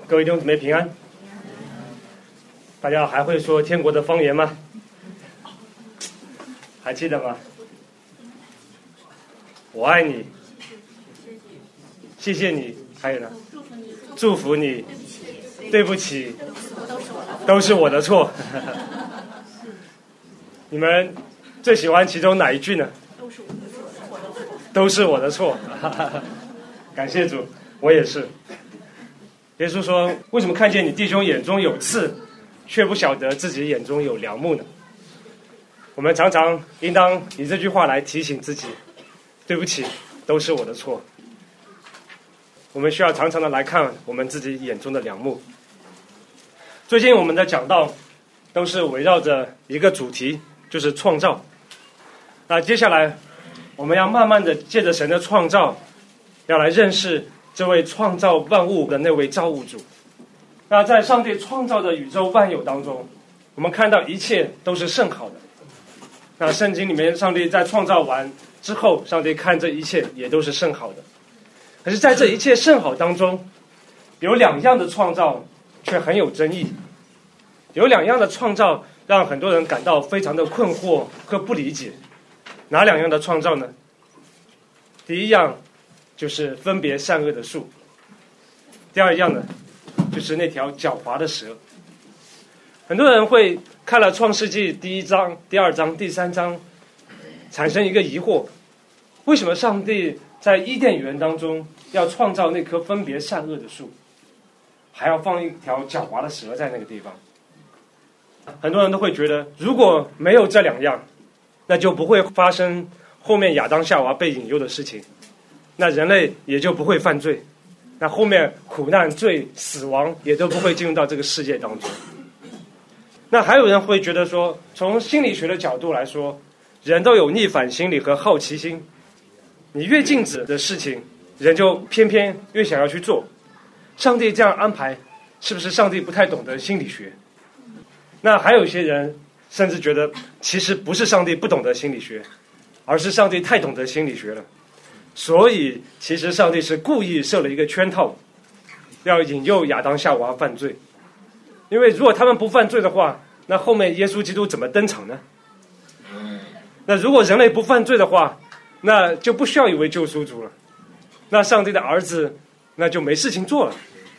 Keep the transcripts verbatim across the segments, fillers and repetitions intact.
各位弟兄姊妹平安。大家还会说天国的方言吗？还记得吗？我爱你，谢谢你，还有呢？祝福你，对不起，都是我的错。你们最喜欢其中哪一句呢？都是我的错。感谢主，我也是。耶稣说，为什么看见你弟兄眼中有刺，却不晓得自己眼中有梁木呢？我们常常应当以这句话来提醒自己，对不起，都是我的错。我们需要常常的来看我们自己眼中的梁木。最近我们的讲道都是围绕着一个主题，就是创造。那接下来我们要慢慢的借着神的创造，要来认识这位创造万物的那位造物主。那在上帝创造的宇宙万有当中，我们看到一切都是甚好的。那圣经里面上帝在创造完之后，上帝看这一切也都是甚好的。可是在这一切甚好当中，有两样的创造却很有争议，有两样的创造让很多人感到非常的困惑和不理解。哪两样的创造呢？第一样就是分别善恶的树，第二样呢就是那条狡猾的蛇。很多人会看了创世纪第一章、第二章、第三章，产生一个疑惑：为什么上帝在伊甸园当中要创造那棵分别善恶的树，还要放一条狡猾的蛇在那个地方？很多人都会觉得，如果没有这两样，那就不会发生后面亚当夏娃被引诱的事情，那人类也就不会犯罪，那后面苦难、罪、死亡也都不会进入到这个世界当中。那还有人会觉得说，从心理学的角度来说，人都有逆反心理和好奇心，你越禁止的事情，人就偏偏越想要去做。上帝这样安排，是不是上帝不太懂得心理学？那还有一些人甚至觉得，其实不是上帝不懂得心理学，而是上帝太懂得心理学了。所以其实上帝是故意设了一个圈套，要引诱亚当夏娃犯罪。因为如果他们不犯罪的话，那后面耶稣基督怎么登场呢？那如果人类不犯罪的话，那就不需要一位救赎主了，那上帝的儿子那就没事情做了。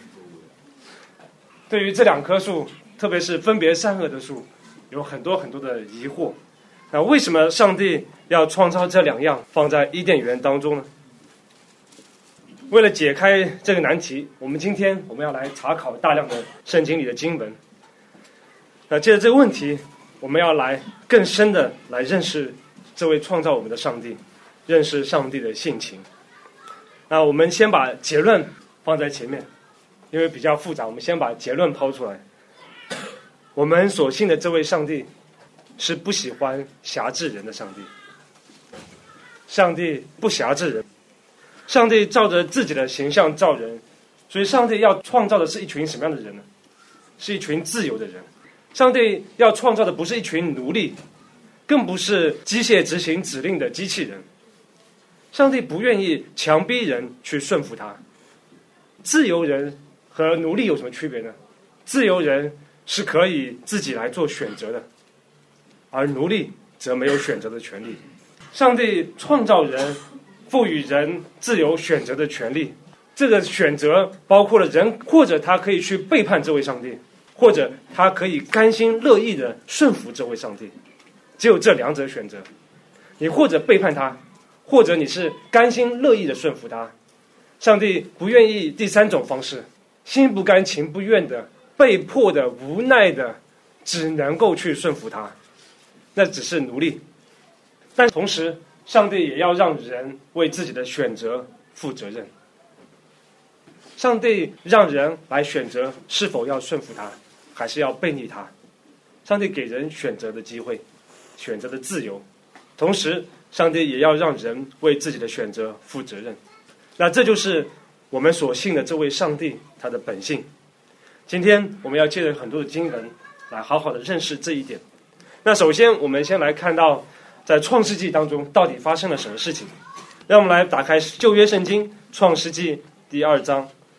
对于这两棵树，特别是分别善恶的树，有很多很多的疑惑。那为什么上帝要创造这两样放在伊甸园当中呢？为了解开这个难题，我们今天我们要来查考大量的圣经里的经文。那借着这个问题，我们要来更深的来认识这位创造我们的上帝，认识上帝的性情。那我们先把结论放在前面，因为比较复杂，我们先把结论抛出来。我们所信的这位上帝是不喜欢辖制人的上帝，上帝不辖制人，上帝照着自己的形象造人，所以上帝要创造的是一群什么样的人呢？是一群自由的人。上帝要创造的不是一群奴隶，更不是机械执行指令的机器人。上帝不愿意强逼人去顺服他。自由人和奴隶有什么区别呢？自由人是可以自己来做选择的，而奴隶则没有选择的权利。上帝创造人，赋予人自由选择的权利。这个选择包括了人，或者他可以去背叛这位上帝，或者他可以甘心乐意的顺服这位上帝。只有这两者选择，你或者背叛他，或者你是甘心乐意的顺服他。上帝不愿意第三种方式，心不甘情不愿的、被迫的、无奈的，只能够去顺服他，那只是奴隶。但同时，上帝也要让人为自己的选择负责任。上帝让人来选择是否要顺服他，还是要背逆他。上帝给人选择的机会，选择的自由，同时上帝也要让人为自己的选择负责任。那这就是我们所信的这位上帝他的本性。今天我们要借着很多的经文来好好的认识这一点。那首先我们先来看到在创世纪当中到底发生了什么事情。让我们来打开旧约圣经创世纪第二章，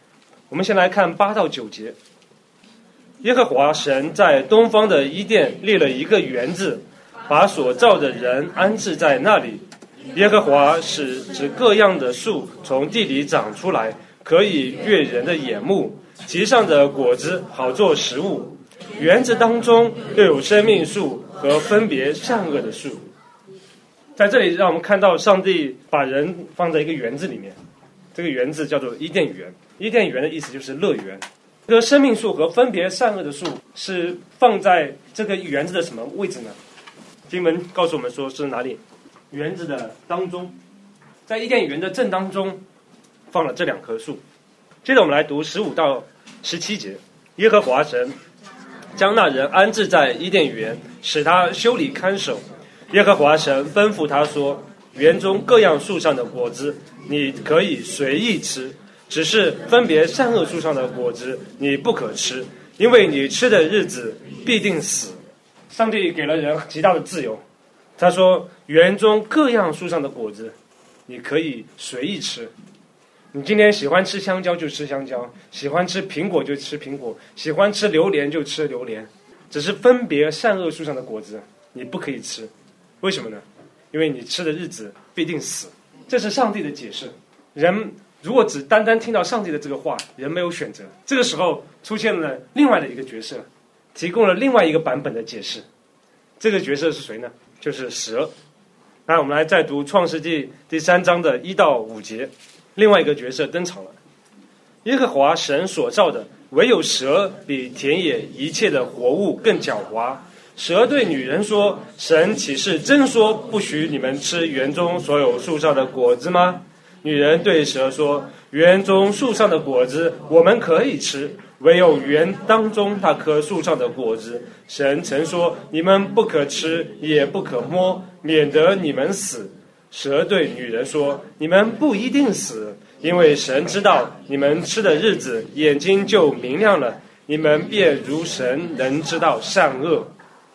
我们先来看八到九节。耶和华神在东方的伊甸立了一个园子，把所造的人安置在那里。耶和华使指各样的树从地里长出来，可以悦人的眼目，其上的果子好做食物。园子当中又有生命树和分别善恶的树。在这里让我们看到上帝把人放在一个园子里面，这个园子叫做伊甸园。伊甸园的意思就是乐园。这个生命树和分别善恶的树是放在这个园子的什么位置呢？经文告诉我们说是哪里？园子的当中，在伊甸园的正当中放了这两棵树。接着我们来读十五到十七节。耶和华神将那人安置在伊甸园，使他修理看守。耶和华神吩咐他说，园中各样树上的果子你可以随意吃，只是分别善恶树上的果子你不可吃，因为你吃的日子必定死。上帝给了人极大的自由，他说园中各样树上的果子你可以随意吃。你今天喜欢吃香蕉就吃香蕉，喜欢吃苹果就吃苹果，喜欢吃榴莲就吃榴莲，只是分别善恶树上的果子你不可以吃。为什么呢？因为你吃的日子必定死。这是上帝的解释。人如果只单单听到上帝的这个话，人没有选择。这个时候出现了另外的一个角色，提供了另外一个版本的解释。这个角色是谁呢？就是蛇。那我们来再读创世纪第三章的一到五节，另外一个角色登场了。耶和华神所造的，唯有蛇比田野一切的活物更狡猾。蛇对女人说，神岂是真说不许你们吃园中所有树上的果子吗？女人对蛇说，园中树上的果子我们可以吃，唯有园当中那棵树上的果子，神曾说你们不可吃也不可摸，免得你们死。蛇对女人说，你们不一定死，因为神知道你们吃的日子眼睛就明亮了，你们便如神能知道善恶。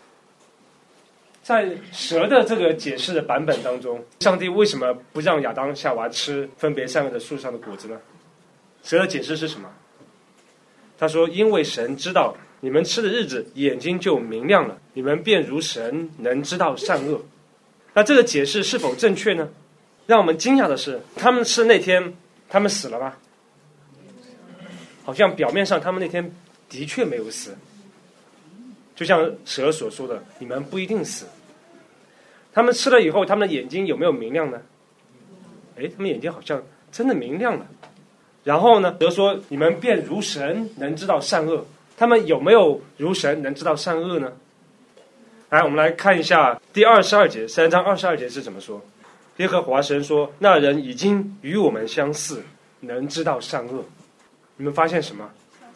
在蛇的这个解释的版本当中，上帝为什么不让亚当夏娃吃分别善恶的树上的果子呢？蛇的解释是什么？他说，因为神知道你们吃的日子眼睛就明亮了，你们便如神能知道善恶。那这个解释是否正确呢？让我们惊讶的是，他们吃那天他们死了吗？好像表面上他们那天的确没有死，就像蛇所说的，你们不一定死。他们吃了以后，他们的眼睛有没有明亮呢？诶，他们眼睛好像真的明亮了。然后呢，蛇说你们便如神能知道善恶，他们有没有如神能知道善恶呢？来，我们来看一下第二十二节，三章二十二节是怎么说。耶和华神说，那人已经与我们相似，能知道善恶。你们发现什么？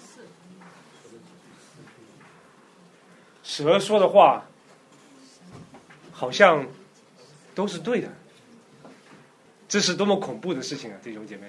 蛇说的话好像都是对的，这是多么恐怖的事情啊，弟兄姐妹！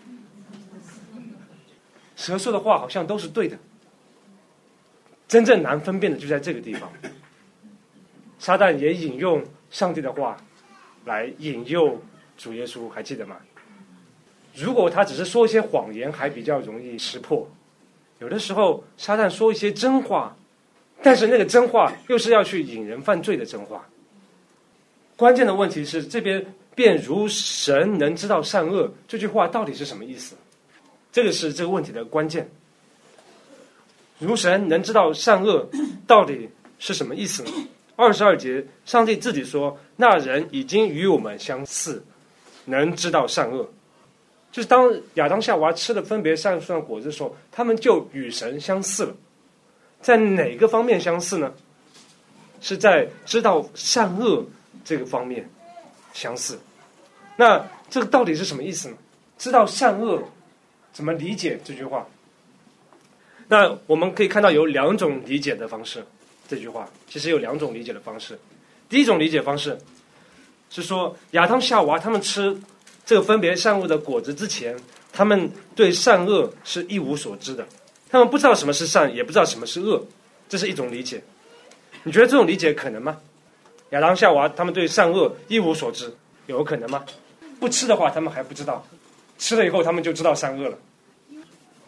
蛇说的话好像都是对的，真正难分辨的就在这个地方。撒旦也引用上帝的话来引诱主耶稣，还记得吗？如果他只是说一些谎言，还比较容易识破。有的时候撒旦说一些真话，但是那个真话又是要去引人犯罪的真话。关键的问题是，这边便如神能知道善恶，这句话到底是什么意思？这个是这个问题的关键。如神能知道善恶到底是什么意思呢？二十二节，上帝自己说，那人已经与我们相似，能知道善恶。就是当亚当夏娃吃了分别善恶树上的果子的时候，他们就与神相似了。在哪个方面相似呢？是在知道善恶这个方面相似。那这个到底是什么意思呢？知道善恶怎么理解这句话？那我们可以看到有两种理解的方式。这句话其实有两种理解的方式。第一种理解方式是说，亚当夏娃他们吃这个分别善恶的果子之前，他们对善恶是一无所知的，他们不知道什么是善，也不知道什么是恶，这是一种理解。你觉得这种理解可能吗？亚当夏娃他们对善恶一无所知，有可能吗？不吃的话他们还不知道，吃了以后他们就知道善恶了。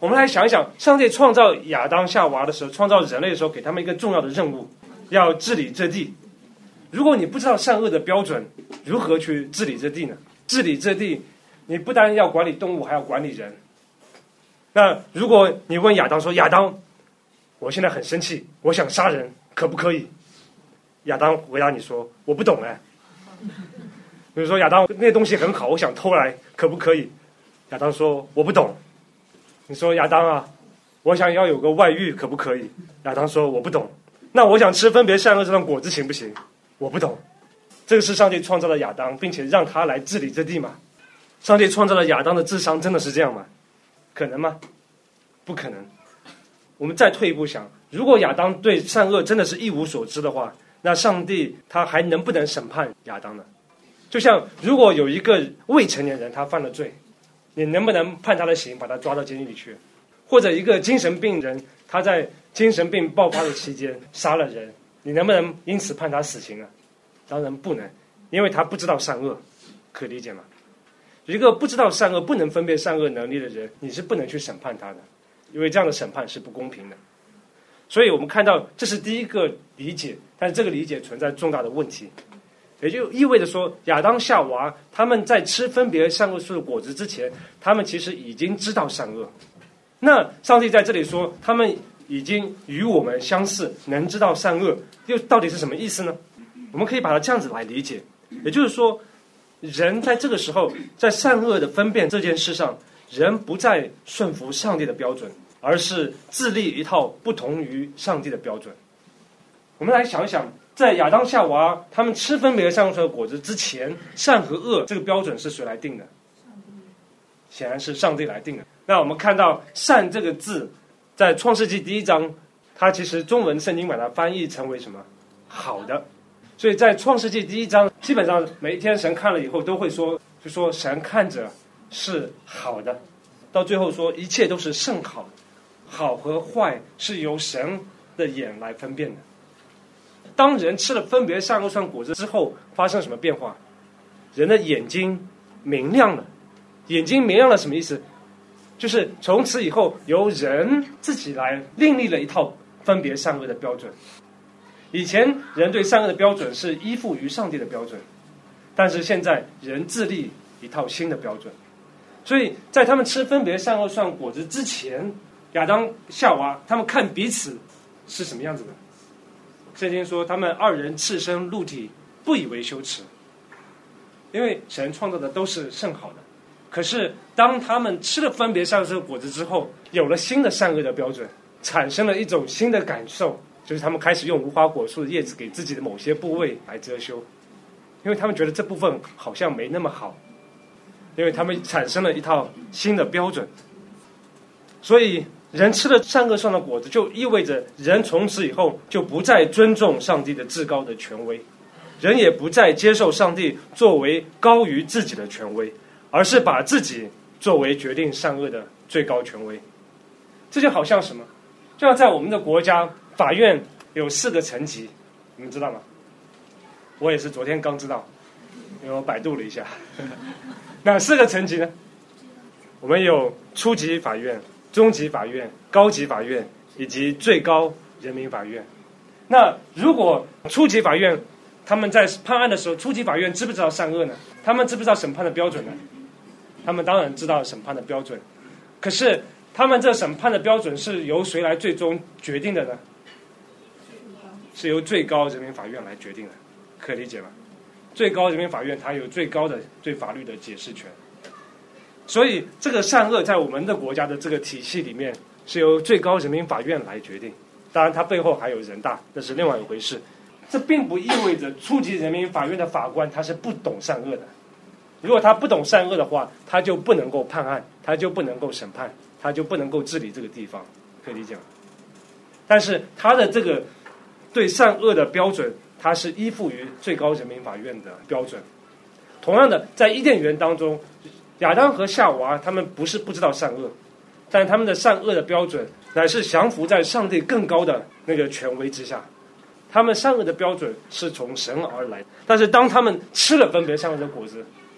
我们来想一想，上帝创造亚当夏娃的时候，创造人类的时候，给他们一个重要的任务，要治理这地。如果你不知道善恶的标准，如何去治理这地呢？治理这地，你不单要管理动物，还要管理人。那如果你问亚当说，亚当，我现在很生气，我想杀人，可不可以？亚当回答你说，我不懂哎。比如说亚当，那东西很好，我想偷来，可不可以？亚当说，我不懂。你说亚当啊，我想要有个外遇，可不可以？亚当说，我不懂。那我想吃分别善恶这种果子行不行？我不懂。这个是上帝创造了亚当，并且让他来治理这地吗？上帝创造了亚当的智商真的是这样吗？可能吗？不可能。我们再退一步想，如果亚当对善恶真的是一无所知的话，那上帝他还能不能审判亚当呢？就像如果有一个未成年人他犯了罪，你能不能判他的刑，把他抓到监狱里去？或者一个精神病人他在精神病爆发的期间杀了人，你能不能因此判他死刑啊？当然不能，因为他不知道善恶，可理解吗？一个不知道善恶、不能分辨善恶能力的人，你是不能去审判他的，因为这样的审判是不公平的。所以我们看到这是第一个理解，但是这个理解存在重大的问题，也就意味着说，亚当夏娃他们在吃分别善恶树的果子之前，他们其实已经知道善恶。那上帝在这里说他们已经与我们相似，能知道善恶，又到底是什么意思呢？我们可以把它这样子来理解，也就是说，人在这个时候在善恶的分辨这件事上，人不再顺服上帝的标准，而是自立一套不同于上帝的标准。我们来想一想，在亚当夏娃他们吃分别善恶树的果子之前，善和恶这个标准是谁来定的？显然是上帝来定的。那我们看到善这个字在创世纪第一章，它其实中文圣经把它翻译成为什么？好的。所以在创世纪第一章，基本上每一天神看了以后都会说，就说神看着是好的，到最后说一切都是甚好的，好和坏是由神的眼来分辨的。当人吃了分别善恶树果子之后，发生什么变化？人的眼睛明亮了。眼睛明亮了什么意思？就是从此以后由人自己来另立了一套分别善恶的标准。以前人对善恶的标准是依附于上帝的标准，但是现在人自立一套新的标准。所以在他们吃分别善恶树果子之前，亚当夏娃他们看彼此是什么样子的？圣经说他们二人赤身露体，不以为羞耻，因为神创造的都是甚好的。可是当他们吃了分别善恶树果子之后，有了新的善恶的标准，产生了一种新的感受，就是他们开始用无花果树的叶子给自己的某些部位来遮羞，因为他们觉得这部分好像没那么好，因为他们产生了一套新的标准。所以人吃了善恶树的果子，就意味着人从此以后就不再尊重上帝的至高的权威，人也不再接受上帝作为高于自己的权威，而是把自己作为决定善恶的最高权威。这就好像什么？就像在我们的国家，法院有四个层级，你们知道吗？我也是昨天刚知道，因为我百度了一下。哪四个层级呢？我们有初级法院、中级法院、高级法院以及最高人民法院。那如果初级法院他们在判案的时候，初级法院知不知道善恶呢？他们知不知道审判的标准呢？他们当然知道审判的标准，可是他们这审判的标准是由谁来最终决定的呢？是由最高人民法院来决定的，可以理解吗？最高人民法院它有最高的对法律的解释权，所以这个善恶在我们的国家的这个体系里面是由最高人民法院来决定，当然它背后还有人大，那是另外一回事。这并不意味着初级人民法院的法官他是不懂善恶的，如果他不懂善恶的话，他就不能够判案，他就不能够审判，他就不能够治理这个地方，可以理解吗？但是他的这个对善恶的标准，它是依附于最高人民法院的标准。同样的，在伊甸园当中，亚当和夏娃他们不是不知道善恶，但他们的善恶的标准乃是降服在上帝更高的那个权威之下，他们善恶的标准是从神而来。但是当他们吃了分别善恶的果子，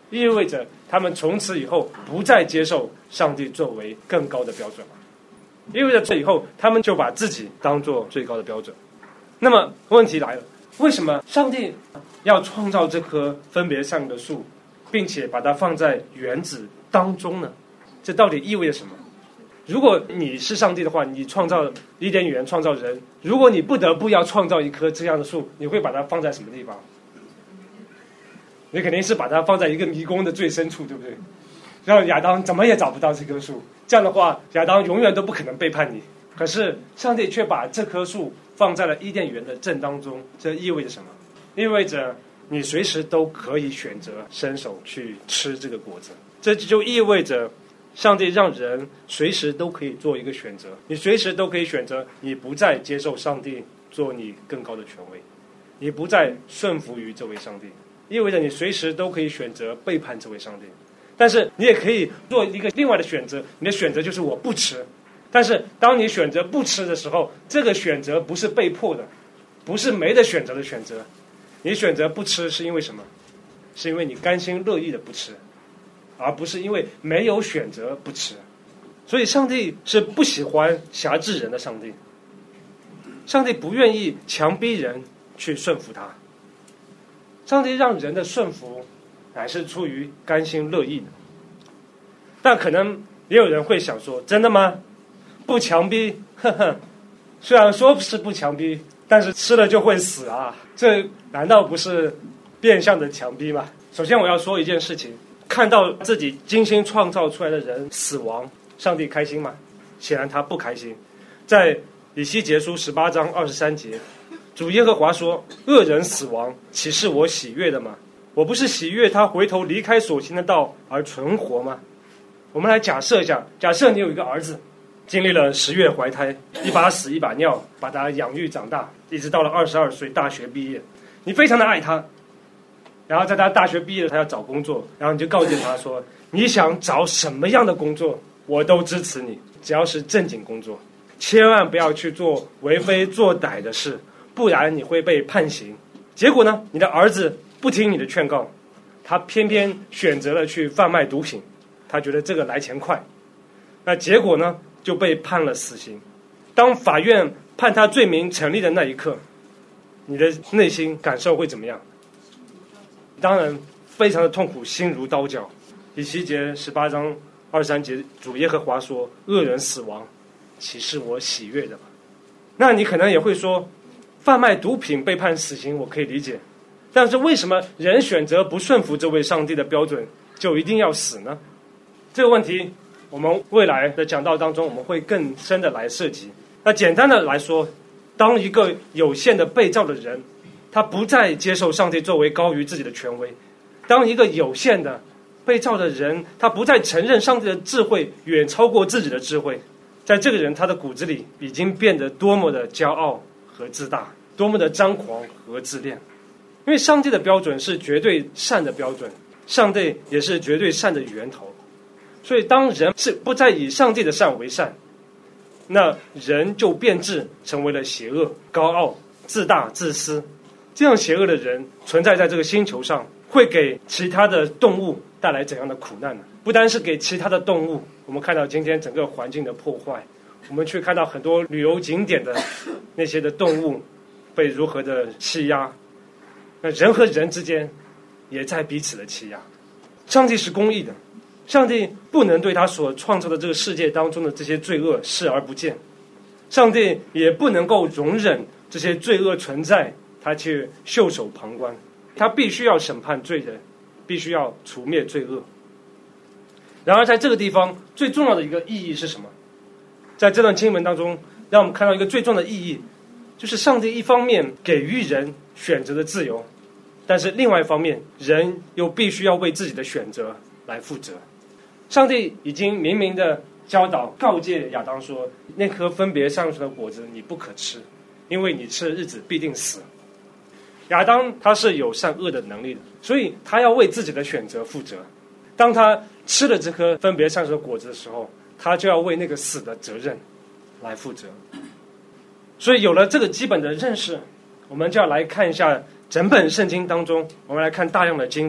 意味着他们从此以后不再接受上帝作为更高的标准了。意味着这以后他们就把自己当作最高的标准。那么问题来了，为什么上帝要创造这棵分别善恶的树，并且把它放在园子当中呢？这到底意味着什么？如果你是上帝的话，你创造伊甸园，创造人，如果你不得不要创造一棵这样的树，你会把它放在什么地方？你肯定是把它放在一个迷宫的最深处，对不对？让亚当怎么也找不到这棵树，这样的话亚当永远都不可能背叛你。可是上帝却把这棵树放在了伊甸园的正当中，这意味着什么？意味着你随时都可以选择伸手去吃这个果子。这就意味着上帝让人随时都可以做一个选择，你随时都可以选择你不再接受上帝做你更高的权威，你不再顺服于这位上帝，意味着你随时都可以选择背叛这位上帝。但是你也可以做一个另外的选择，你的选择就是我不吃。但是当你选择不吃的时候，这个选择不是被迫的，不是没得选择的选择，你选择不吃是因为什么？是因为你甘心乐意的不吃，而不是因为没有选择不吃。所以上帝是不喜欢辖制人的上帝，上帝不愿意强逼人去顺服他，上帝让人的顺服乃是出于甘心乐意的。但可能也有人会想说，真的吗？不强逼，呵呵，虽然说是不强逼，但是吃了就会死啊，这难道不是变相的强逼吗？首先我要说一件事情，看到自己精心创造出来的人死亡，上帝开心吗？显然他不开心。在以西结书十八章二十三节，主耶和华说，恶人死亡，岂是我喜悦的吗？我不是喜悦他回头离开所行的道而存活吗？我们来假设一下，假设你有一个儿子，经历了十月怀胎，一把屎一把尿，把他养育长大，一直到了二十二岁大学毕业，你非常的爱他，然后在他大学毕业他要找工作，然后你就告诫他说，你想找什么样的工作我都支持你，只要是正经工作，千万不要去做为非作歹的事，不然你会被判刑。结果呢，你的儿子不听你的劝告，他偏偏选择了去贩卖毒品，他觉得这个来钱快，那结果呢就被判了死刑。当法院判他罪名成立的那一刻，你的内心感受会怎么样？当然非常的痛苦，心如刀绞。以西结十八章二十三节，主耶和华说，恶人死亡，岂是我喜悦的吗？那你可能也会说，贩卖毒品被判死刑我可以理解，但是为什么人选择不顺服这位上帝的标准就一定要死呢？这个问题我们未来的讲道当中我们会更深的来涉及。那简单的来说，当一个有限的被造的人，他不再接受上帝作为高于自己的权威，当一个有限的被造的人，他不再承认上帝的智慧远超过自己的智慧，在这个人他的骨子里已经变得多么的骄傲和自大，多么的张狂和自恋。因为上帝的标准是绝对善的标准，上帝也是绝对善的源头，所以当人是不再以上帝的善为善，那人就变质成为了邪恶、高傲、自大、自私。这样邪恶的人存在在这个星球上，会给其他的动物带来怎样的苦难呢？不单是给其他的动物，我们看到今天整个环境的破坏，我们去看到很多旅游景点的那些的动物被如何的欺压，那人和人之间也在彼此的欺压。上帝是公义的，上帝不能对他所创造的这个世界当中的这些罪恶视而不见，上帝也不能够容忍这些罪恶存在，他去袖手旁观，他必须要审判罪人，必须要除灭罪恶。然而在这个地方最重要的一个意义是什么？在这段经文当中让我们看到一个最重要的意义，就是上帝一方面给予人选择的自由，但是另外一方面人又必须要为自己的选择来负责。上帝已经明明的教导告诫亚当说，那棵分别善恶的果子你不可吃，因为你吃的日子必定死。亚当他是有善恶的能力的，所以他要为自己的选择负责。当他吃了这颗分别善恶的果子的时候，他就要为那个死的责任来负责。所以有了这个基本的认识，我们就要来看一下整本圣经当中，我们来看大量的经文，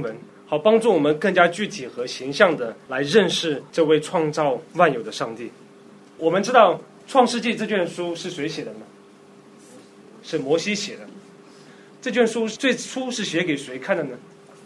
好帮助我们更加具体和形象的来认识这位创造万有的上帝。我们知道创世纪这卷书是谁写的呢？是摩西写的。这卷书最初是写给谁看的呢？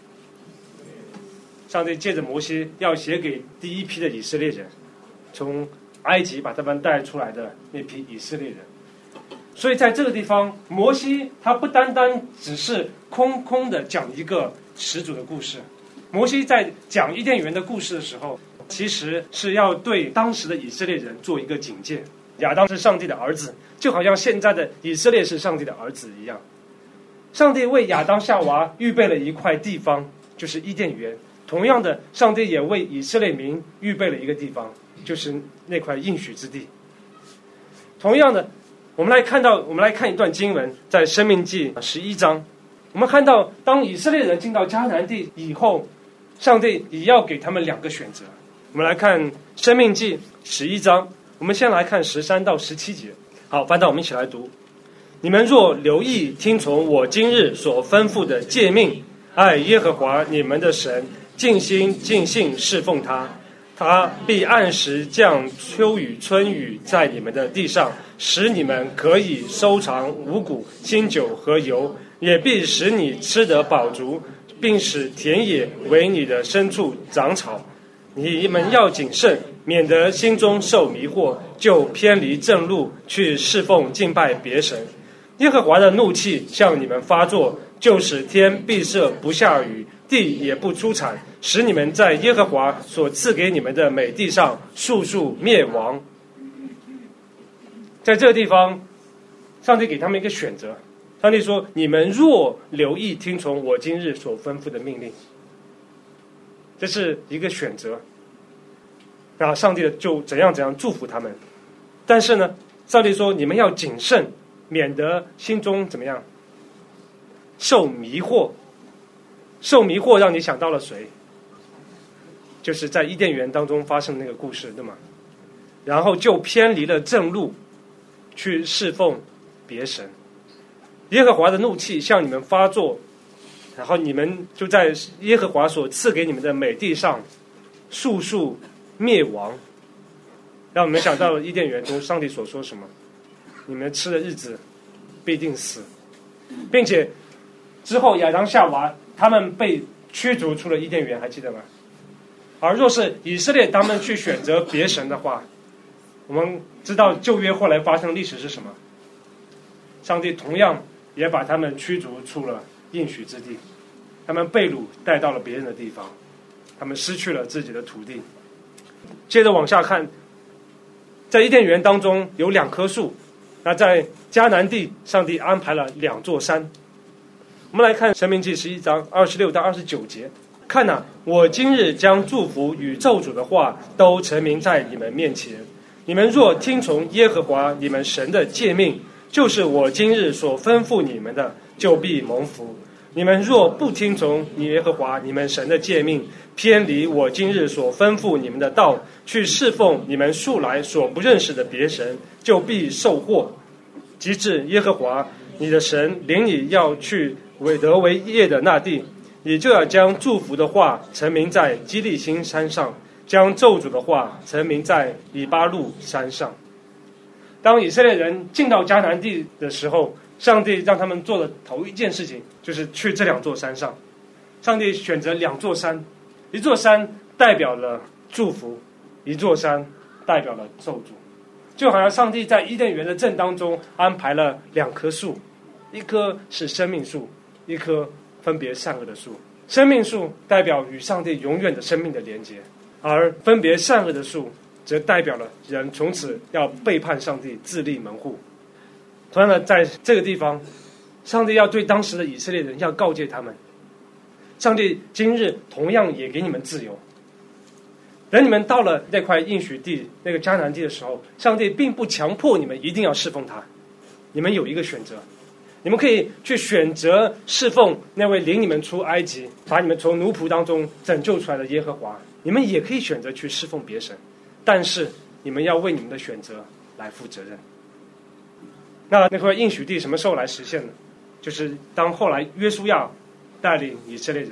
上帝借着摩西要写给第一批的以色列人，从埃及把他们带出来的那批以色列人。所以在这个地方，摩西他不单单只是空空的讲一个始祖的故事，摩西在讲伊甸园的故事的时候，其实是要对当时的以色列人做一个警戒。亚当是上帝的儿子，就好像现在的以色列是上帝的儿子一样。上帝为亚当夏娃预备了一块地方，就是伊甸园。同样的，上帝也为以色列民预备了一个地方，就是那块应许之地。同样的，我们来看到，我们来看一段经文，在申命记十一章，我们看到，当以色列人进到迦南地以后，上帝也要给他们两个选择。我们来看申命记十一章，我们先来看十三到十七节。好，翻到我们一起来读。你们若留意听从我今日所吩咐的诫命，爱耶和华你们的神，尽心尽性侍奉他，他必按时降秋雨春雨在你们的地上，使你们可以收藏五谷新酒和油，也必使你吃得饱足，并使田野为你的牲畜长草。你们要谨慎，免得心中受迷惑，就偏离正路，去侍奉敬拜别神。耶和华的怒气向你们发作，就使天闭塞不下雨，地也不出产，使你们在耶和华所赐给你们的美地上速速灭亡。在这个地方，上帝给他们一个选择。上帝说：你们若留意听从我今日所吩咐的命令，这是一个选择。然后上帝就怎样怎样祝福他们。但是呢，上帝说：你们要谨慎，免得心中怎么样受迷惑。受迷惑让你想到了谁？就是在伊甸园当中发生的那个故事，对吗？然后就偏离了正路，去侍奉别神。耶和华的怒气向你们发作，然后你们就在耶和华所赐给你们的美地上速速灭亡。让我们想到了伊甸园中上帝所说什么？你们吃的日子必定死，并且之后亚当夏娃他们被驱逐出了伊甸园，还记得吗？而若是以色列他们去选择别神的话，我们知道旧约后来发生的历史是什么？上帝同样也把他们驱逐出了应许之地，他们被掳带到了别人的地方，他们失去了自己的土地。接着往下看，在伊甸园当中有两棵树，那在迦南地上帝安排了两座山。我们来看申命记十一章二十六到二十九节。看哪、啊，我今日将祝福与咒诅的话都陈明在你们面前。你们若听从耶和华你们神的诫命，就是我今日所吩咐你们的，就必蒙福。你们若不听从耶和华你们神的诫命，偏离我今日所吩咐你们的道，去侍奉你们素来所不认识的别神，就必受祸。及至耶和华你的神领你要去委得为业的那地，你就要将祝福的话陈明在基利心山上，将咒诅的话陈明在以巴路山上。当以色列人进到迦南地的时候，上帝让他们做的头一件事情就是去这两座山上。上帝选择两座山，一座山代表了祝福，一座山代表了咒诅。就好像上帝在伊甸园的正当中安排了两棵树，一棵是生命树，一棵分别善恶的树。生命树代表与上帝永远的生命的连结，而分别善恶的树则代表了人从此要背叛上帝，自立门户。同样的，在这个地方，上帝要对当时的以色列人要告诫他们，上帝今日同样也给你们自由。等你们到了那块应许地，那个迦南地的时候，上帝并不强迫你们一定要侍奉他，你们有一个选择，你们可以去选择侍奉那位领你们出埃及，把你们从奴仆当中拯救出来的耶和华，你们也可以选择去侍奉别神，但是你们要为你们的选择来负责任。那那块应许地什么时候来实现呢？就是当后来约书亚带领以色列人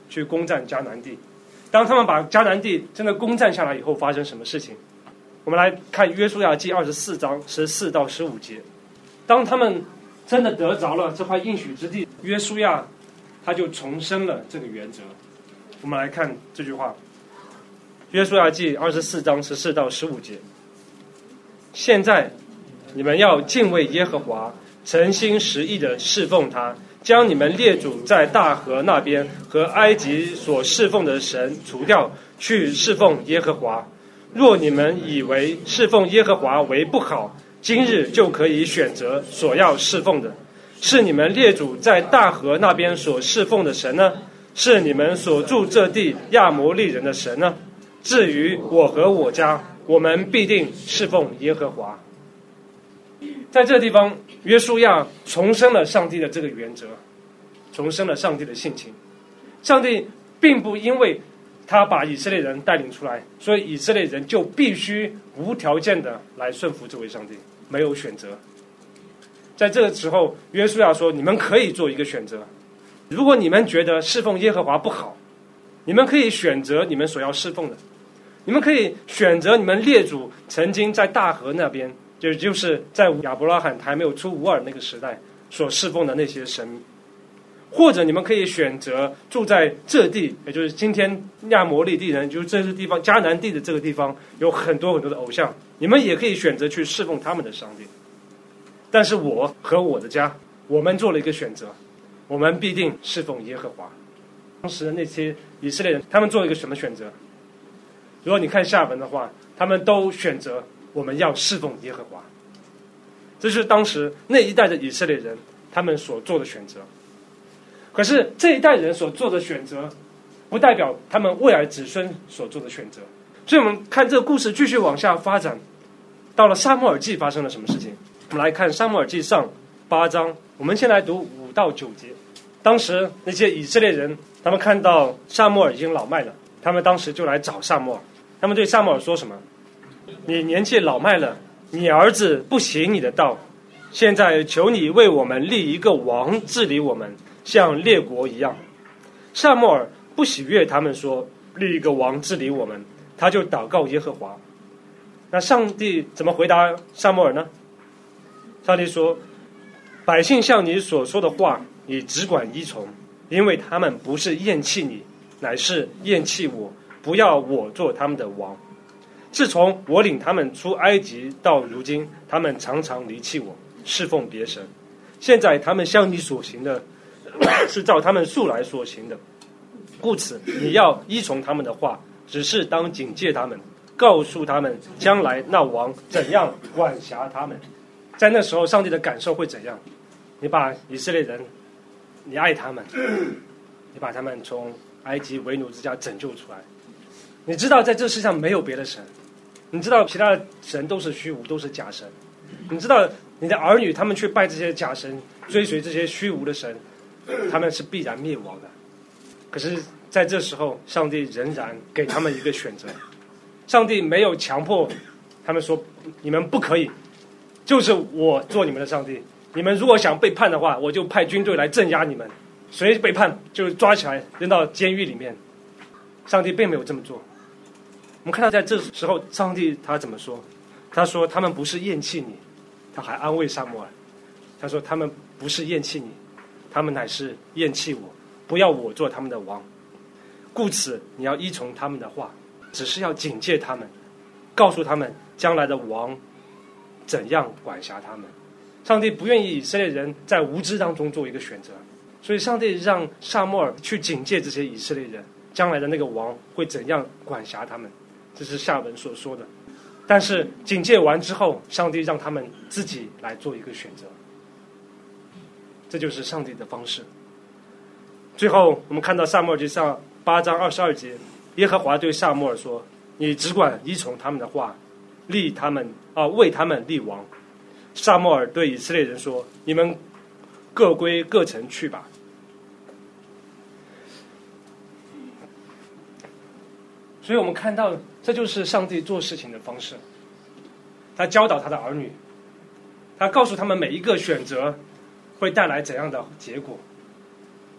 去攻占迦南地。当他们把迦南地真的攻占下来以后，发生什么事情？我们来看约书亚记二十四章十四到十五节。当他们真的得着了这块应许之地，约书亚他就重申了这个原则。我们来看这句话，约书亚记二十四章十四到十五节。现在你们要敬畏耶和华，诚心实意的侍奉他，将你们列祖在大河那边和埃及所侍奉的神除掉，去侍奉耶和华。若你们以为侍奉耶和华为不好，今日就可以选择所要侍奉的。是你们列祖在大河那边所侍奉的神呢？是你们所住这地亚摩利人的神呢？至于我和我家，我们必定侍奉耶和华。在这个地方，约书亚重申了上帝的这个原则，重申了上帝的性情。上帝并不因为他把以色列人带领出来，所以以色列人就必须无条件的来顺服这位上帝，没有选择。在这个时候，约书亚说，你们可以做一个选择，如果你们觉得侍奉耶和华不好，你们可以选择你们所要侍奉的，你们可以选择你们列祖曾经在大河那边，也就是在亚伯拉罕还没有出乌尔那个时代所侍奉的那些神，或者你们可以选择住在这地，也就是今天亚摩利地人，就是这个地方迦南地的这个地方有很多很多的偶像，你们也可以选择去侍奉他们的上帝。但是我和我的家，我们做了一个选择，我们必定侍奉耶和华。当时的那些以色列人，他们做了一个什么选择？如果你看下文的话，他们都选择我们要侍奉耶和华。这是当时那一代的以色列人他们所做的选择。可是这一代人所做的选择，不代表他们未来子孙所做的选择。所以我们看这个故事继续往下发展，到了撒母耳记发生了什么事情？我们来看撒母耳记上八章，我们先来读五到九节。当时那些以色列人，他们看到撒母耳已经老迈了，他们当时就来找撒母耳。他们对撒母耳说什么？你年纪老迈了，你儿子不行你的道，现在求你为我们立一个王治理我们，像列国一样。撒母耳不喜悦他们说立一个王治理我们，他就祷告耶和华。那上帝怎么回答撒母耳呢？上帝说，百姓像你所说的话，你只管依从，因为他们不是厌弃你，乃是厌弃我，不要我做他们的王。自从我领他们出埃及到如今，他们常常离弃我，侍奉别神。现在他们向你所行的是照他们素来所行的，故此你要依从他们的话，只是当警戒他们，告诉他们将来那王怎样管辖他们。在那时候上帝的感受会怎样？你把以色列人，你爱他们，你把他们从埃及为奴之家拯救出来，你知道在这世上没有别的神，你知道其他的神都是虚无，都是假神，你知道你的儿女他们去拜这些假神，追随这些虚无的神，他们是必然灭亡的。可是在这时候上帝仍然给他们一个选择，上帝没有强迫他们说你们不可以，就是我做你们的上帝，你们如果想背叛的话，我就派军队来镇压你们，谁背叛就抓起来扔到监狱里面。上帝并没有这么做。我们看到在这时候上帝他怎么说？他说他们不是厌弃你，他还安慰撒母耳，他说他们不是厌弃你，他们乃是厌弃我，不要我做他们的王。故此你要依从他们的话，只是要警戒他们，告诉他们将来的王怎样管辖他们。上帝不愿意以色列人在无知当中做一个选择，所以上帝让撒母耳去警戒这些以色列人，将来的那个王会怎样管辖他们，这是下文所说的。但是警戒完之后，上帝让他们自己来做一个选择，这就是上帝的方式。最后我们看到撒母耳记上八章二十二节，耶和华对撒母耳说，你只管依从他们的话，立他们啊，为他们立王。撒母耳对以色列人说，你们各归各城去吧。所以我们看到这就是上帝做事情的方式，他教导他的儿女，他告诉他们每一个选择会带来怎样的结果。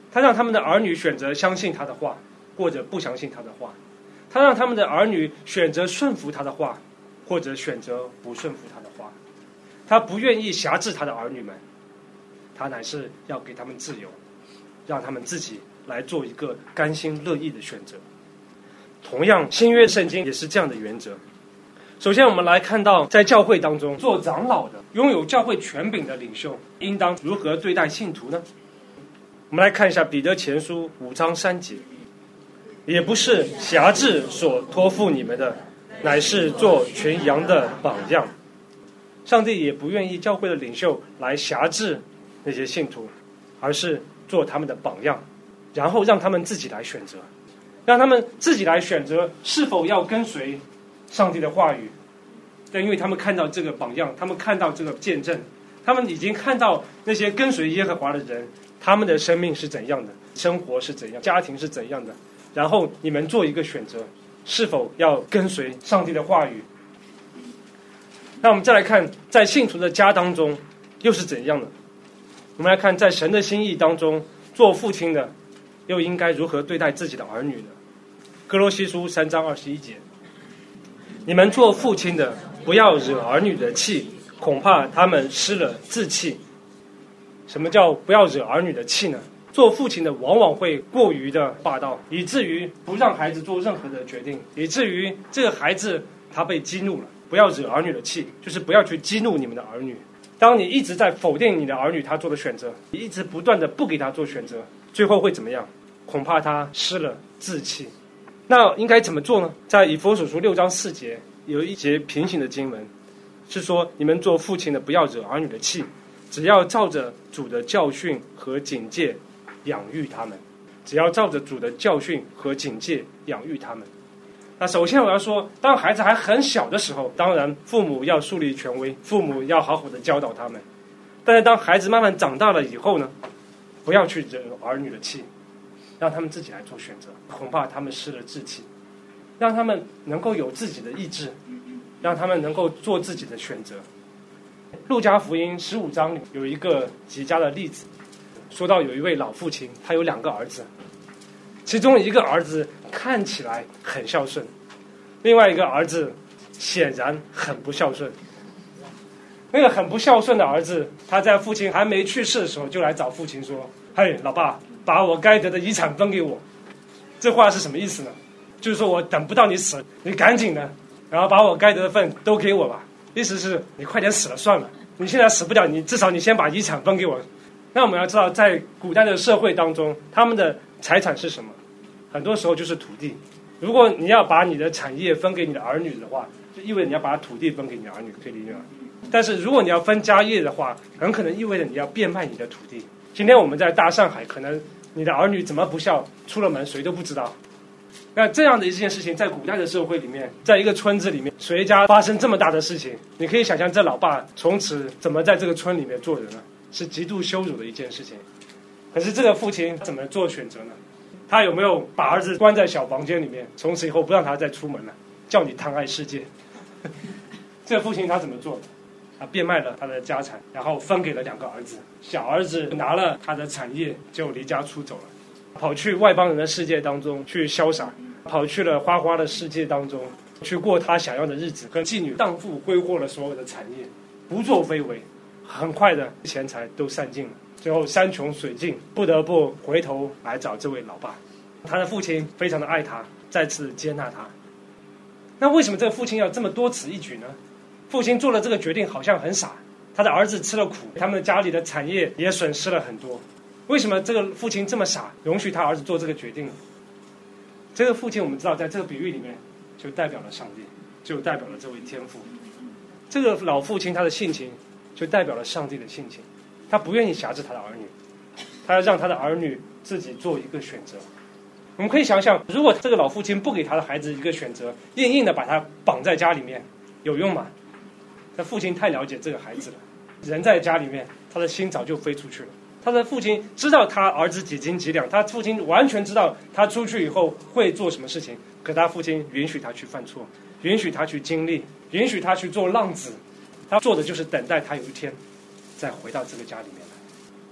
他让他们的儿女选择相信他的话，或者不相信他的话。他让他们的儿女选择顺服他的话，或者选择不顺服他的话。他不愿意辖制他的儿女们，他乃是要给他们自由，让他们自己来做一个甘心乐意的选择。同样，新约圣经也是这样的原则。首先我们来看到，在教会当中做长老的，拥有教会权柄的领袖，应当如何对待信徒呢？我们来看一下彼得前书五章三节，也不是辖制所托付你们的，乃是做全羊的榜样。上帝也不愿意教会的领袖来辖制那些信徒，而是做他们的榜样，然后让他们自己来选择，让他们自己来选择是否要跟随上帝的话语。但因为他们看到这个榜样，他们看到这个见证，他们已经看到那些跟随耶和华的人，他们的生命是怎样的，生活是怎样，家庭是怎样的，然后你们做一个选择，是否要跟随上帝的话语。那我们再来看，在信徒的家当中又是怎样的？我们来看，在神的心意当中，做父亲的又应该如何对待自己的儿女呢？哥罗西书三章二十一节，你们做父亲的不要惹儿女的气，恐怕他们失了志气。什么叫不要惹儿女的气呢？做父亲的往往会过于的霸道，以至于不让孩子做任何的决定，以至于这个孩子他被激怒了。不要惹儿女的气，就是不要去激怒你们的儿女。当你一直在否定你的儿女他做的选择，你一直不断的不给他做选择，最后会怎么样？恐怕他失了志气。那应该怎么做呢？在以弗所书六章四节有一节平行的经文，是说你们做父亲的不要惹儿女的气，只要照着主的教训和警戒养育他们。只要照着主的教训和警戒养育他们。那首先我要说，当孩子还很小的时候，当然父母要树立权威，父母要好好的教导他们。但是当孩子慢慢长大了以后呢，不要去惹儿女的气，让他们自己来做选择，恐怕他们失了志气。让他们能够有自己的意志，让他们能够做自己的选择。路加福音十五章里有一个极佳的例子，说到有一位老父亲，他有两个儿子，其中一个儿子看起来很孝顺，另外一个儿子显然很不孝顺。那个很不孝顺的儿子，他在父亲还没去世的时候就来找父亲说，嘿，老爸，把我该得的遗产分给我。这话是什么意思呢？就是说我等不到你死，你赶紧的，然后把我该得的份都给我吧。意思是你快点死了算了，你现在死不了，你至少你先把遗产分给我。那我们要知道，在古代的社会当中，他们的财产是什么？很多时候就是土地。如果你要把你的产业分给你的儿女的话，就意味着你要把土地分给你的儿女，可以理解吗？但是如果你要分家业的话，很可能意味着你要变卖你的土地。今天我们在大上海，可能你的儿女怎么不孝，出了门谁都不知道。那这样的一件事情，在古代的社会里面，在一个村子里面，谁家发生这么大的事情，你可以想象这老爸从此怎么在这个村里面做人呢？是极度羞辱的一件事情。可是这个父亲怎么做选择呢？他有没有把儿子关在小房间里面，从此以后不让他再出门了，叫你贪爱世界？这个父亲他怎么做的？他变卖了他的家产，然后分给了两个儿子。小儿子拿了他的产业就离家出走了，跑去外邦人的世界当中去潇洒，跑去了花花的世界当中去过他想要的日子，跟妓女荡妇挥霍了所有的产业，不作非为，很快的钱财都散尽了，最后山穷水尽，不得不回头来找这位老爸。他的父亲非常的爱他，再次接纳他。那为什么这个父亲要这么多此一举呢？父亲做了这个决定好像很傻，他的儿子吃了苦，他们家里的产业也损失了很多。为什么这个父亲这么傻，容许他儿子做这个决定呢？这个父亲我们知道，在这个比喻里面就代表了上帝，就代表了这位天父。这个老父亲他的性情就代表了上帝的性情，他不愿意辖制他的儿女，他要让他的儿女自己做一个选择。我们可以想想，如果这个老父亲不给他的孩子一个选择，硬硬的把他绑在家里面，有用吗？他父亲太了解这个孩子了，人在家里面，他的心早就飞出去了。他的父亲知道他儿子几斤几两，他父亲完全知道他出去以后会做什么事情，可他父亲允许他去犯错，允许他去经历，允许他去做浪子，他做的就是等待他有一天再回到这个家里面来。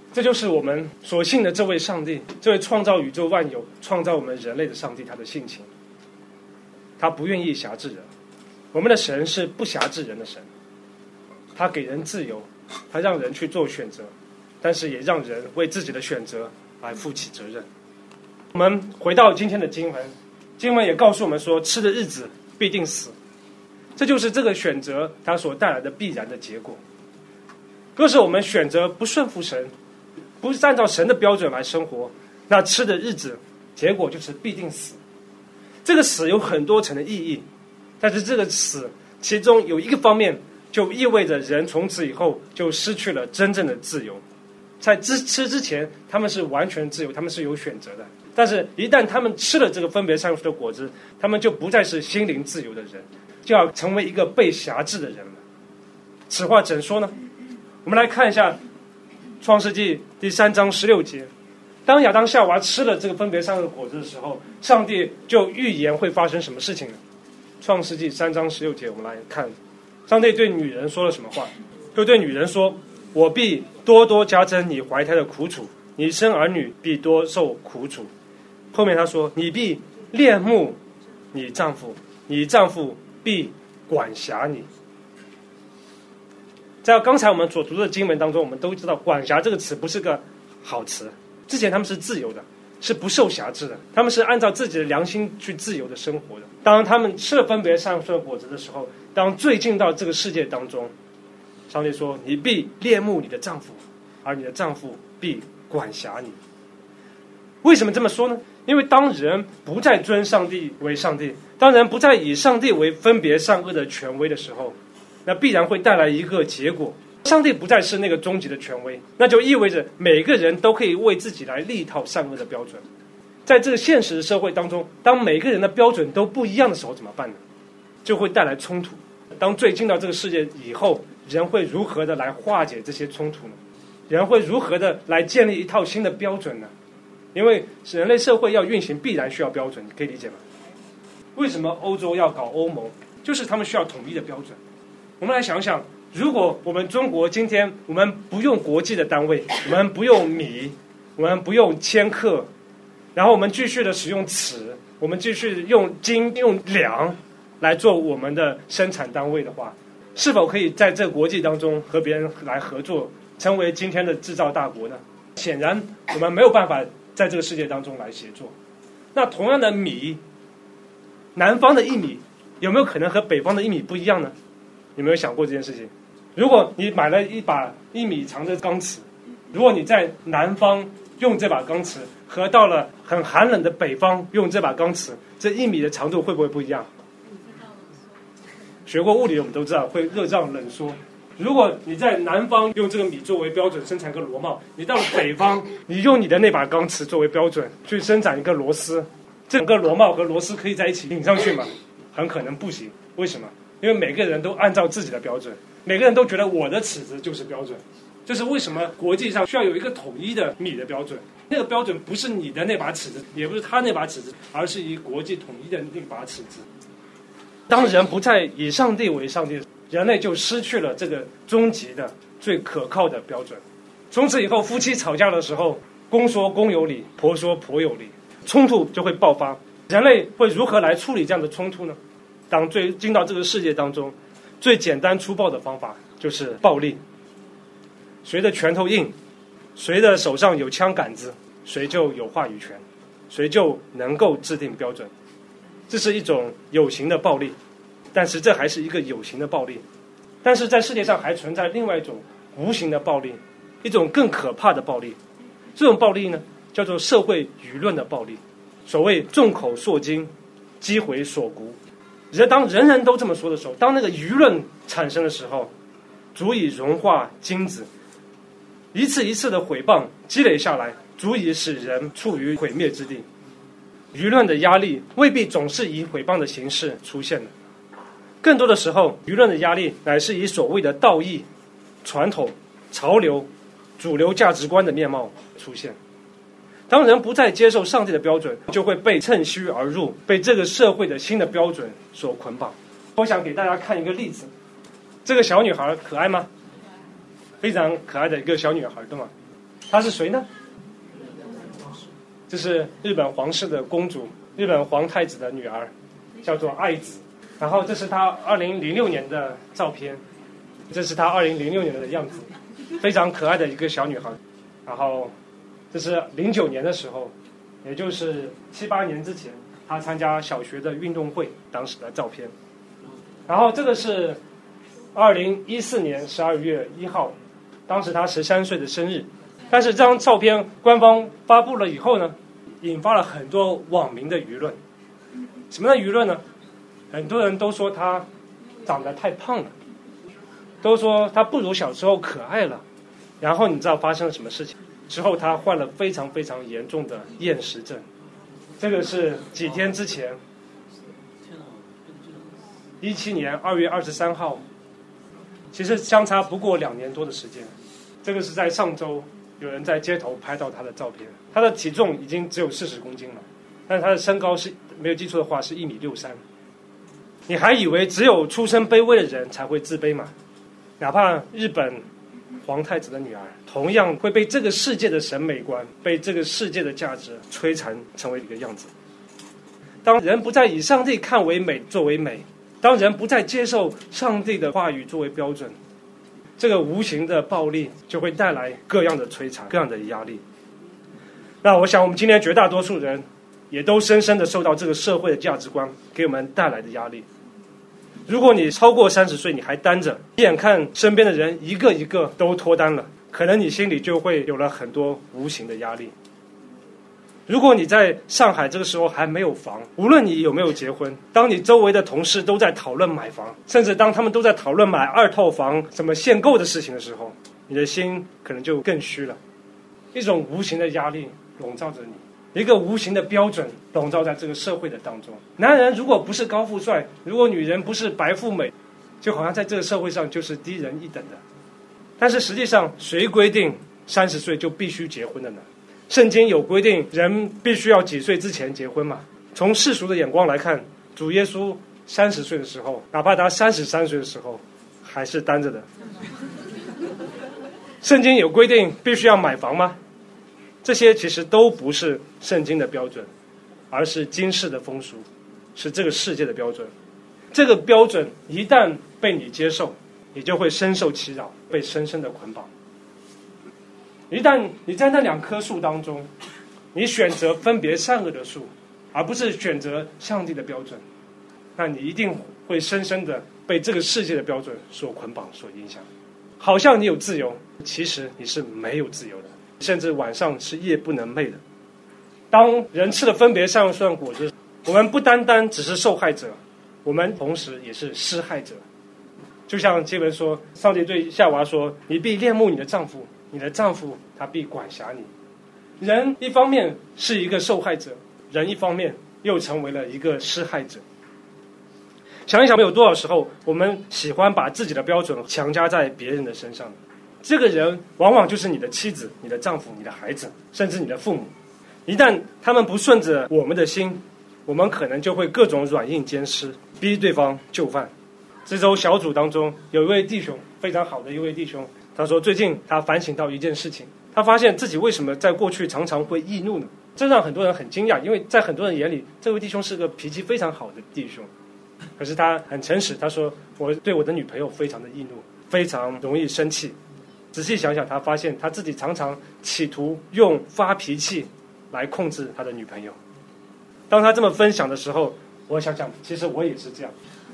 这就是我们所信的这位上帝，这位创造宇宙万有、创造我们人类的上帝，他的性情。他不愿意辖制人，我们的神是不辖制人的神，他给人自由，他让人去做选择，但是也让人为自己的选择来负起责任。我们回到今天的经文，经文也告诉我们说，吃的日子必定死，这就是这个选择它所带来的必然的结果。若是我们选择不顺服神，不是按照神的标准来生活，那吃的日子结果就是必定死。这个死有很多层的意义，但是这个死其中有一个方面就意味着人从此以后就失去了真正的自由。在吃之前他们是完全自由，他们是有选择的，但是一旦他们吃了这个分别善恶树的果子，他们就不再是心灵自由的人，就要成为一个被辖制的人了。此话怎说呢？我们来看一下创世纪第三章十六节，当亚当夏娃吃了这个分别善恶的果子的时候，上帝就预言会发生什么事情呢？创世纪三章十六节，我们来看上帝对女人说了什么话。就对女人说，我必多多加增你怀胎的苦楚，你生儿女必多受苦楚。后面他说，你必恋慕你丈夫，你丈夫必管辖你。在刚才我们所读的经文当中，我们都知道管辖这个词不是个好词，之前他们是自由的，是不受辖制的，他们是按照自己的良心去自由的生活的。当他们吃了分别善恶树的果子的时候，当罪进到这个世界当中，上帝说，你必恋慕你的丈夫，而你的丈夫必管辖你。为什么这么说呢？因为当人不再尊上帝为上帝，当人不再以上帝为分别善恶的权威的时候，那必然会带来一个结果，上帝不再是那个终极的权威，那就意味着每个人都可以为自己来立一套善恶的标准。在这个现实的社会当中，当每个人的标准都不一样的时候怎么办呢？就会带来冲突。当罪进到这个世界以后，人会如何的来化解这些冲突呢？人会如何的来建立一套新的标准呢？因为人类社会要运行必然需要标准，你可以理解吗？为什么欧洲要搞欧盟？就是他们需要统一的标准。我们来想想，如果我们中国今天我们不用国际的单位，我们不用米，我们不用千克，然后我们继续的使用尺，我们继续用斤用两来做我们的生产单位的话，是否可以在这个国际当中和别人来合作，成为今天的制造大国呢？显然我们没有办法在这个世界当中来协作。那同样的米，南方的薏米有没有可能和北方的薏米不一样呢？有没有想过这件事情？如果你买了一把一米长的钢尺，如果你在南方用这把钢尺，和到了很寒冷的北方用这把钢尺，这一米的长度会不会不一样？学过物理我们都知道会热胀冷缩。如果你在南方用这个米作为标准生产一个螺帽，你到了北方你用你的那把钢尺作为标准去生产一个螺丝，这两个螺帽和螺丝可以在一起拧上去吗？很可能不行。为什么？因为每个人都按照自己的标准，每个人都觉得我的尺子就是标准。这是为什么国际上需要有一个统一的米的标准。那个标准不是你的那把尺子，也不是他那把尺子，而是以国际统一的那把尺子。当人不再以上帝为上帝，人类就失去了这个终极的最可靠的标准。从此以后，夫妻吵架的时候，公说公有理，婆说婆有理，冲突就会爆发。人类会如何来处理这样的冲突呢？当最进到这个世界当中，最简单粗暴的方法就是暴力。谁的拳头硬，谁的手上有枪杆子，谁就有话语权，谁就能够制定标准。这是一种有形的暴力，但是这还是一个有形的暴力。但是在世界上还存在另外一种无形的暴力，一种更可怕的暴力。这种暴力呢，叫做社会舆论的暴力。所谓众口铄金，击毁锁骨。人当人人都这么说的时候，当那个舆论产生的时候，足以融化金子，一次一次的毁谤积累下来，足以使人处于毁灭之地。舆论的压力未必总是以毁谤的形式出现的，更多的时候，舆论的压力乃是以所谓的道义、传统、潮流、主流价值观的面貌出现。当人不再接受上帝的标准，就会被趁虚而入，被这个社会的新的标准所捆绑。我想给大家看一个例子。这个小女孩可爱吗？非常可爱的一个小女孩，对吗？ 她是谁呢？这是日本皇室的公主，日本皇太子的女儿，叫做爱子。然后这是她二零零六年的照片，这是她二零零六年的样子，非常可爱的一个小女孩。然后这是零九年的时候，也就是七八年之前，她参加小学的运动会当时的照片。然后这个是二零一四年十二月一号，当时她十三岁的生日。但是这张照片官方发布了以后呢，引发了很多网民的舆论。什么样的舆论呢？很多人都说她长得太胖了，都说她不如小时候可爱了。然后你知道发生了什么事情？之后她患了非常非常严重的厌食症。这个是几天之前，一七年二月二十三号，其实相差不过两年多的时间。这个是在上周有人在街头拍到她的照片，她的体重已经只有四十公斤了，但是她的身高是没有记错的话是一米六三。你还以为只有出身卑微的人才会自卑吗？哪怕日本皇太子的女儿，同样会被这个世界的审美观、被这个世界的价值摧残成为一个样子。当人不再以上帝看为美作为美，当人不再接受上帝的话语作为标准，这个无形的暴力就会带来各样的摧残、各样的压力。那我想我们今天绝大多数人也都深深的受到这个社会的价值观给我们带来的压力。如果你超过三十岁你还单着，眼看身边的人一个一个都脱单了，可能你心里就会有了很多无形的压力。如果你在上海这个时候还没有房，无论你有没有结婚，当你周围的同事都在讨论买房，甚至当他们都在讨论买二套房什么限购的事情的时候，你的心可能就更虚了。一种无形的压力笼罩着你，一个无形的标准笼罩在这个社会的当中。男人如果不是高富帅，如果女人不是白富美，就好像在这个社会上就是低人一等的。但是实际上谁规定三十岁就必须结婚的呢？圣经有规定人必须要几岁之前结婚嘛？从世俗的眼光来看，主耶稣三十岁的时候，哪怕他三十三岁的时候还是单着的。圣经有规定必须要买房吗？这些其实都不是圣经的标准，而是今世的风俗，是这个世界的标准。这个标准一旦被你接受，你就会深受其扰，被深深的捆绑。一旦你在那两棵树当中，你选择分别善恶的树，而不是选择上帝的标准，那你一定会深深的被这个世界的标准所捆绑、所影响。好像你有自由，其实你是没有自由的，甚至晚上是夜不能寐的。当人吃了分别善恶树的果子，我们不单单只是受害者，我们同时也是施害者。就像经文说，上帝对夏娃说：“你必恋慕你的丈夫，你的丈夫他必管辖你。”人一方面是一个受害者，人一方面又成为了一个施害者。想一想，有多少时候我们喜欢把自己的标准强加在别人的身上？这个人往往就是你的妻子、你的丈夫、你的孩子，甚至你的父母。一旦他们不顺着我们的心，我们可能就会各种软硬兼施，逼对方就范。这周小组当中有一位弟兄，非常好的一位弟兄，他说最近他反省到一件事情，他发现自己为什么在过去常常会易怒呢？这让很多人很惊讶，因为在很多人眼里，这位弟兄是个脾气非常好的弟兄。可是他很诚实，他说我对我的女朋友非常的易怒，非常容易生气。仔细想想，他发现他自己常常企图用发脾气来控制他的女朋友。当他这么分享的时候，我想想，其实我也是这样。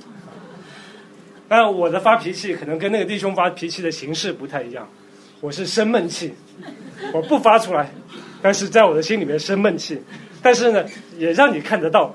但我的发脾气可能跟那个弟兄发脾气的形式不太一样，我是生闷气，我不发出来，但是在我的心里面生闷气，但是呢，也让你看得到。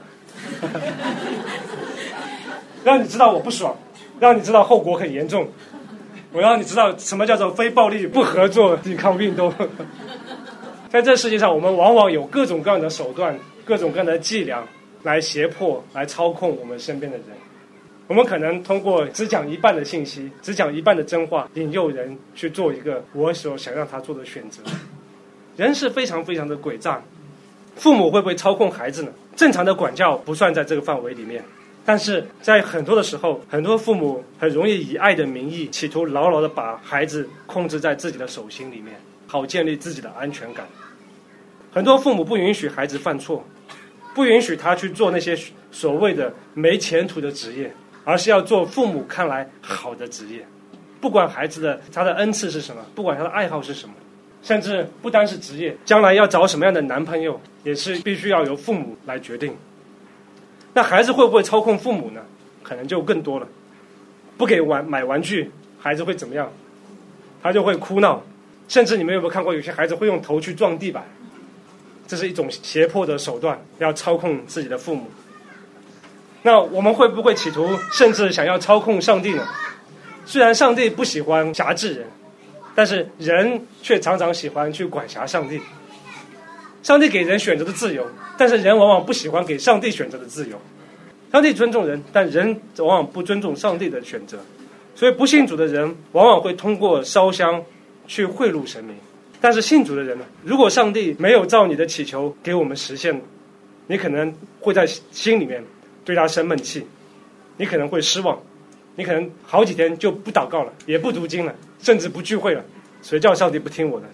让你知道我不爽，让你知道后果很严重，我让你知道什么叫做非暴力不合作抵抗运动。在这世界上，我们往往有各种各样的手段，各种各样的伎俩来胁迫、来操控我们身边的人。我们可能通过只讲一半的信息，只讲一半的真话，引诱人去做一个我所想让他做的选择。人是非常非常的诡诈。父母会不会操控孩子呢？正常的管教不算在这个范围里面，但是在很多的时候，很多父母很容易以爱的名义，企图牢牢的把孩子控制在自己的手心里面。 好建立自己的安全感。很多父母不允许孩子犯错，不允许他去做那些所谓的没前途的职业，而是要做父母看来好的职业。不管孩子的他的恩赐是什么，不管他的爱好是什么，甚至不单是职业，将来要找什么样的男朋友也是必须要由父母来决定。那孩子会不会操控父母呢？可能就更多了。不给玩买玩具，孩子会怎么样？他就会哭闹，甚至你们有没有看过有些孩子会用头去撞地板？这是一种胁迫的手段，要操控自己的父母。那我们会不会企图甚至想要操控上帝呢？虽然上帝不喜欢辖制人，但是人却常常喜欢去管辖上帝。上帝给人选择的自由，但是人往往不喜欢给上帝选择的自由。上帝尊重人，但人往往不尊重上帝的选择。所以不信主的人往往会通过烧香去贿赂神明。但是信主的人呢，如果上帝没有照你的祈求给我们实现，你可能会在心里面对他生闷气，你可能会失望，你可能好几天就不祷告了，也不读经了，甚至不聚会了。谁叫上帝不听我的？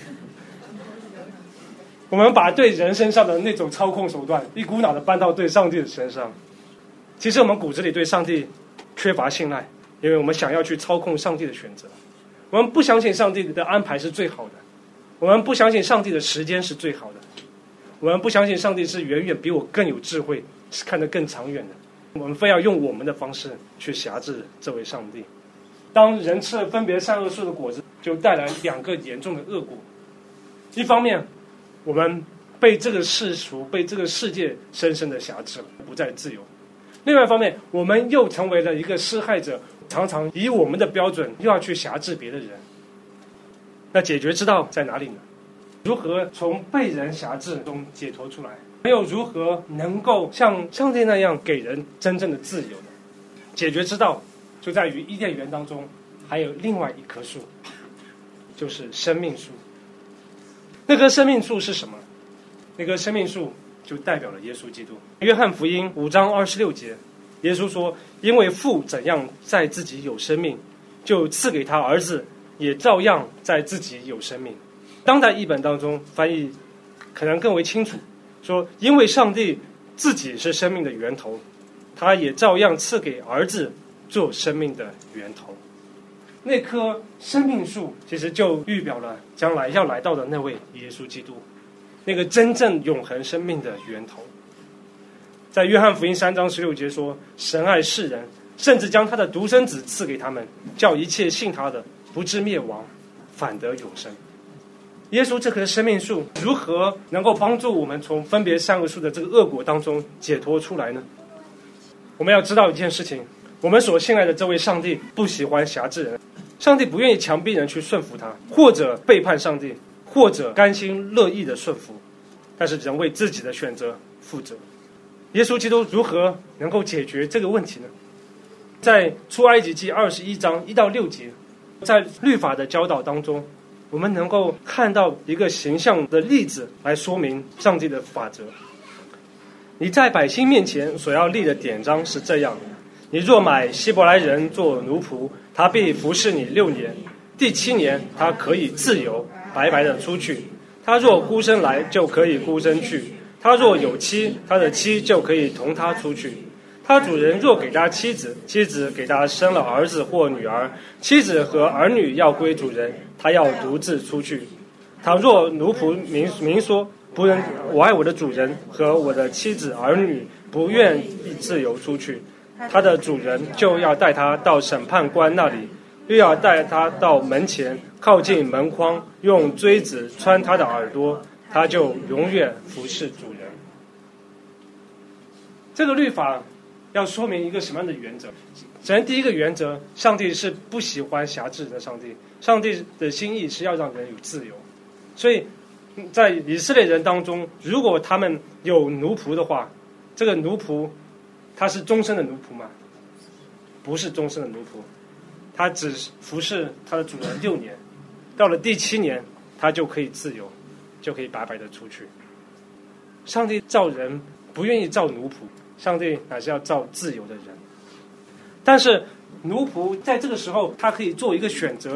我们把对人身上的那种操控手段一股脑的搬到对上帝的身上。其实我们骨子里对上帝缺乏信赖，因为我们想要去操控上帝的选择。我们不相信上帝的安排是最好的，我们不相信上帝的时间是最好的，我们不相信上帝是远远比我更有智慧，是看得更长远的。我们非要用我们的方式去辖制这位上帝。当人吃了分别善恶树的果子，就带来两个严重的恶果。一方面，我们被这个世俗、被这个世界深深的辖制了，不再自由；另外一方面，我们又成为了一个施害者，常常以我们的标准又要去辖制别的人。那解决之道在哪里呢？如何从被人辖制中解脱出来？还有如何能够像上帝那样给人真正的自由呢？解决之道就在于伊甸园当中还有另外一棵树，就是生命树。那棵生命树是什么？那棵生命树就代表了耶稣基督。约翰福音五章二十六节，耶稣说：因为父怎样在自己有生命，就赐给他儿子也照样在自己有生命。当代译本当中翻译可能更为清楚，说因为上帝自己是生命的源头，他也照样赐给儿子做生命的源头。那棵生命树其实就预表了将来要来到的那位耶稣基督，那个真正永恒生命的源头。在约翰福音三章十六节说：神爱世人，甚至将他的独生子赐给他们，叫一切信他的不至灭亡，反得永生。耶稣这棵生命树如何能够帮助我们从分别善恶树的这个恶果当中解脱出来呢？我们要知道一件事情，我们所信赖的这位上帝不喜欢辖制人，上帝不愿意强逼人去顺服他，或者背叛上帝，或者甘心乐意的顺服，但是人为自己的选择负责。耶稣基督如何能够解决这个问题呢？在出埃及记二十一章一到六节，在律法的教导当中，我们能够看到一个形象的例子来说明上帝的法则。你在百姓面前所要立的典章是这样：你若买希伯来人做奴仆，他必服侍你六年，第七年他可以自由白白的出去。他若孤身来，就可以孤身去；他若有妻，他的妻就可以同他出去。他主人若给他妻子，妻子给他生了儿子或女儿，妻子和儿女要归主人，他要独自出去。倘若奴仆明明说：仆人，我爱我的主人和我的妻子儿女，不愿意自由出去，他的主人就要带他到审判官那里，又要带他到门前，靠近门框，用锥子穿他的耳朵，他就永远服侍主人。这个律法要说明一个什么样的原则？首先第一个原则，上帝是不喜欢辖制人的上帝，上帝的心意是要让人有自由。所以在以色列人当中，如果他们有奴仆的话，这个奴仆他是终身的奴仆吗？不是终身的奴仆，他只服侍他的主人六年，到了第七年他就可以自由，就可以白白的出去。上帝造人不愿意造奴仆，上帝乃是要造自由的人。但是奴仆在这个时候他可以做一个选择，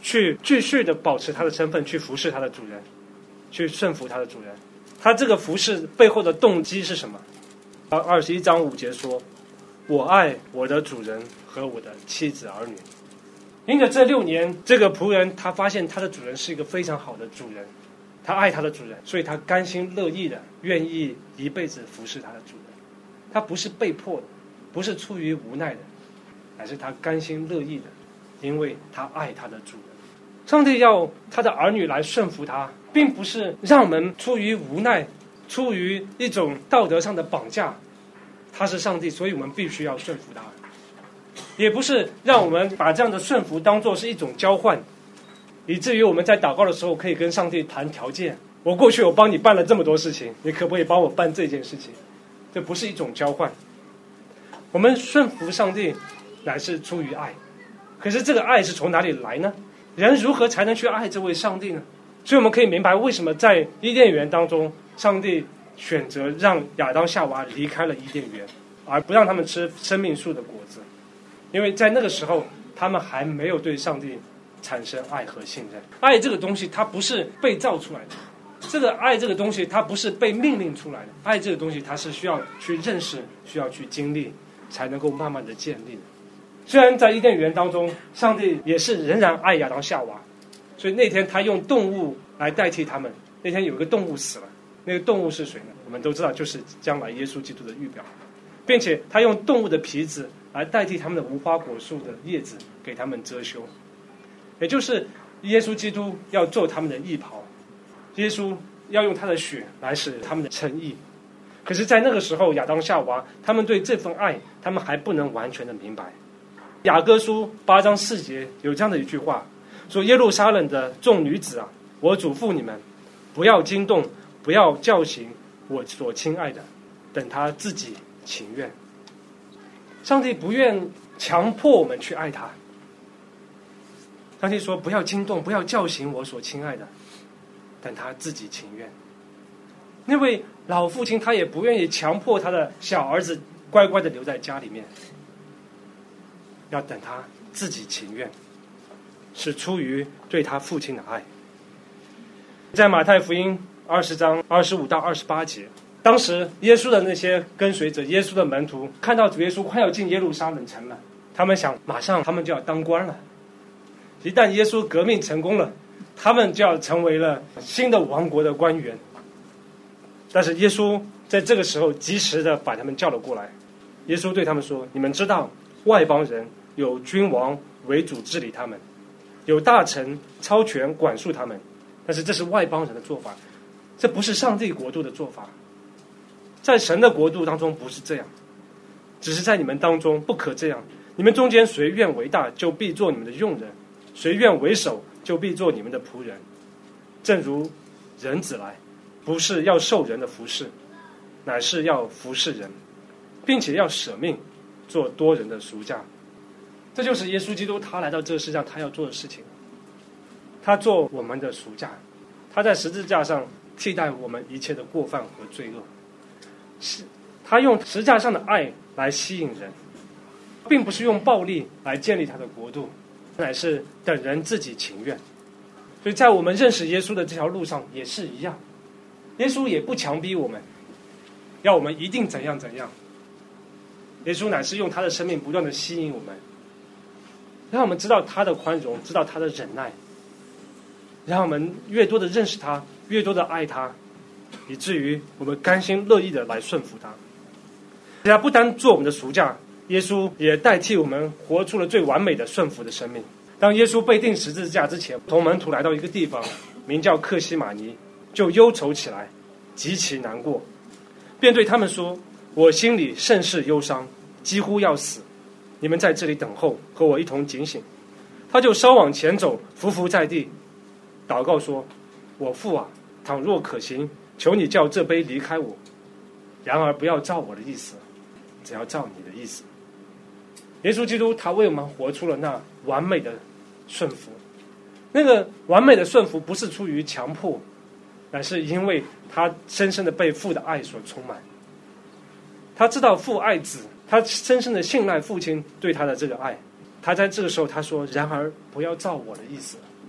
去继续的保持他的身份，去服侍他的主人，去顺服他的主人。他这个服侍背后的动机是什么？二十一章五节说，我爱我的主人和我的妻子儿女。因着这六年，这个仆人他发现他的主人是一个非常好的主人，他爱他的主人，所以他甘心乐意的愿意一辈子服侍他的主人。他不是被迫的，不是出于无奈的，乃是他甘心乐意的，因为他爱他的主人。上帝要他的儿女来顺服他，并不是让我们出于无奈，出于一种道德上的绑架，他是上帝，所以我们必须要顺服他。也不是让我们把这样的顺服当作是一种交换，以至于我们在祷告的时候可以跟上帝谈条件。我过去我帮你办了这么多事情，你可不可以帮我办这件事情？这不是一种交换。我们顺服上帝乃是出于爱，可是这个爱是从哪里来呢？人如何才能去爱这位上帝呢？所以我们可以明白为什么在伊甸园当中，上帝选择让亚当夏娃离开了伊甸园，而不让他们吃生命树的果子。因为在那个时候他们还没有对上帝产生爱和信任。爱这个东西它不是被造出来的，这个爱这个东西它不是被命令出来的，爱这个东西它是需要去认识，需要去经历，才能够慢慢的建立的。虽然在伊甸园当中上帝也是仍然爱亚当夏娃，所以那天他用动物来代替他们。那天有一个动物死了，那个动物是谁呢？我们都知道，就是将来耶稣基督的预表，并且他用动物的皮子来代替他们的无花果树的叶子，给他们遮羞。也就是耶稣基督要做他们的义袍，耶稣要用他的血来使他们的称义。可是在那个时候亚当夏娃他们对这份爱他们还不能完全的明白。雅歌书八章四节有这样的一句话，说耶路撒冷的众女子啊，我嘱咐你们，不要惊动，不要叫醒我所亲爱的，等他自己情愿。上帝不愿强迫我们去爱他，上帝说不要惊动，不要叫醒我所亲爱的，等他自己情愿。那位老父亲他也不愿意强迫他的小儿子乖乖的留在家里面，要等他自己情愿，是出于对他父亲的爱。在马太福音二十章二十五到二十八节，当时耶稣的那些跟随者，耶稣的门徒看到主耶稣快要进耶路撒冷城了，他们想马上他们就要当官了，一旦耶稣革命成功了，他们就要成为了新的王国的官员。但是耶稣在这个时候及时的把他们叫了过来。耶稣对他们说，你们知道外邦人有君王为主治理他们，有大臣超权管束他们，但是这是外邦人的做法，这不是上帝国度的做法。在神的国度当中不是这样，只是在你们当中不可这样。你们中间谁愿为大，就必做你们的用人；谁愿为首，就必做你们的仆人。正如人子来，不是要受人的服侍，乃是要服侍人，并且要舍命做多人的赎价。这就是耶稣基督他来到这个世上他要做的事情。他做我们的赎价，他在十字架上替代我们一切的过犯和罪恶。是他用十字架上的爱来吸引人，并不是用暴力来建立他的国度，乃是等人自己情愿。所以在我们认识耶稣的这条路上也是一样，耶稣也不强逼我们要我们一定怎样怎样，耶稣乃是用他的生命不断的吸引我们，让我们知道他的宽容，知道他的忍耐，让我们越多的认识他，越多的爱他，以至于我们甘心乐意的来顺服他。他不单做我们的赎价，耶稣也代替我们活出了最完美的顺服的生命。当耶稣被钉十字架之前，同门徒来到一个地方名叫客西马尼，就忧愁起来，极其难过，便对他们说，我心里甚是忧伤，几乎要死，你们在这里等候，和我一同警醒。他就稍往前走，伏伏在地，祷告说，我父啊，倘若可行，求你叫这杯离开我，然而不要照我的意思，只要照你的意思。耶稣基督他为我们活出了那完美的顺服，那个完美的顺服不是出于强迫，乃是因为他深深的被父的爱所充满。他知道父爱子，他深深的信赖父亲对他的这个爱。他在这个时候他说，然而不要照我的意思，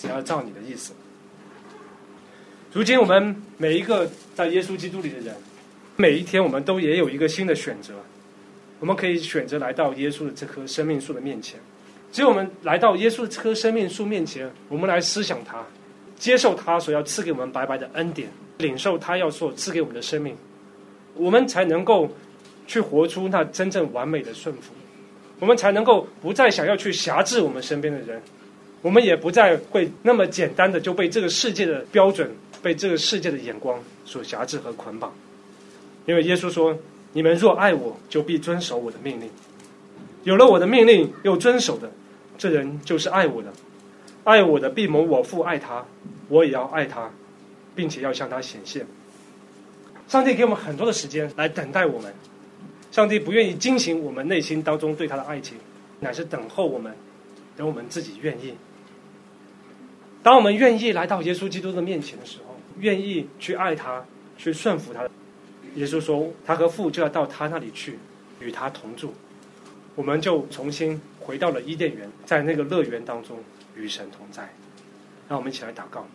只要照你的意思。如今我们每一个在耶稣基督里的人，每一天我们都也有一个新的选择，我们可以选择来到耶稣的这棵生命树的面前。只有我们来到耶稣的这棵生命树面前，我们来思想他，接受他所要赐给我们白白的恩典，领受他要所赐给我们的生命，我们才能够去活出那真正完美的顺服，我们才能够不再想要去辖制我们身边的人，我们也不再会那么简单的就被这个世界的标准，被这个世界的眼光所辖制和捆绑。因为耶稣说，你们若爱我，就必遵守我的命令，有了我的命令又遵守的，这人就是爱我的，爱我的必蒙我父爱他，我也要爱他，并且要向他显现。上帝给我们很多的时间来等待我们，上帝不愿意惊醒我们内心当中对他的爱情，乃是等候我们，等我们自己愿意。当我们愿意来到耶稣基督的面前的时候，愿意去爱他，去顺服他，耶稣说他和父就要到他那里去，与他同住，我们就重新回到了伊甸园，在那个乐园当中与神同在。让我们一起来祷告。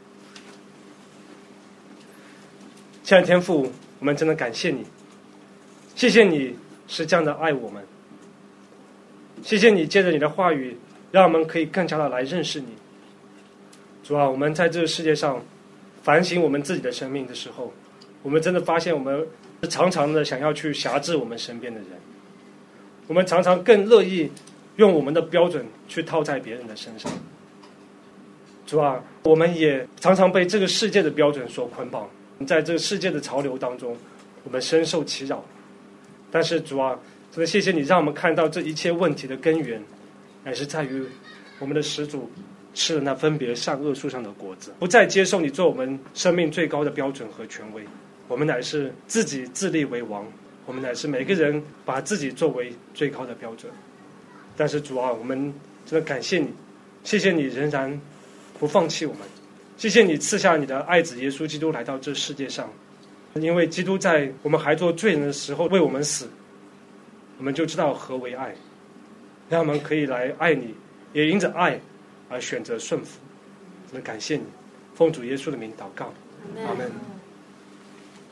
亲爱的天父，我们真的感谢你，谢谢你是这样的爱我们，谢谢你借着你的话语让我们可以更加的来认识你。主啊，我们在这个世界上反省我们自己的生命的时候，我们真的发现我们常常的想要去辖制我们身边的人，我们常常更乐意用我们的标准去套在别人的身上。主啊，我们也常常被这个世界的标准所捆绑，在这个世界的潮流当中，我们深受其扰。但是主啊，真的谢谢你让我们看到这一切问题的根源，乃是在于我们的始祖吃了那分别善恶树上的果子，不再接受你做我们生命最高的标准和权威，我们乃是自己自立为王，我们乃是每个人把自己作为最高的标准。但是主啊，我们真的感谢你，谢谢你仍然不放弃我们，谢谢你赐下你的爱子耶稣基督来到这世界上，因为基督在我们还做罪人的时候为我们死，我们就知道何为爱，让我们可以来爱你，也因着爱而选择顺服。真的感谢你，奉主耶稣的名祷告，阿们。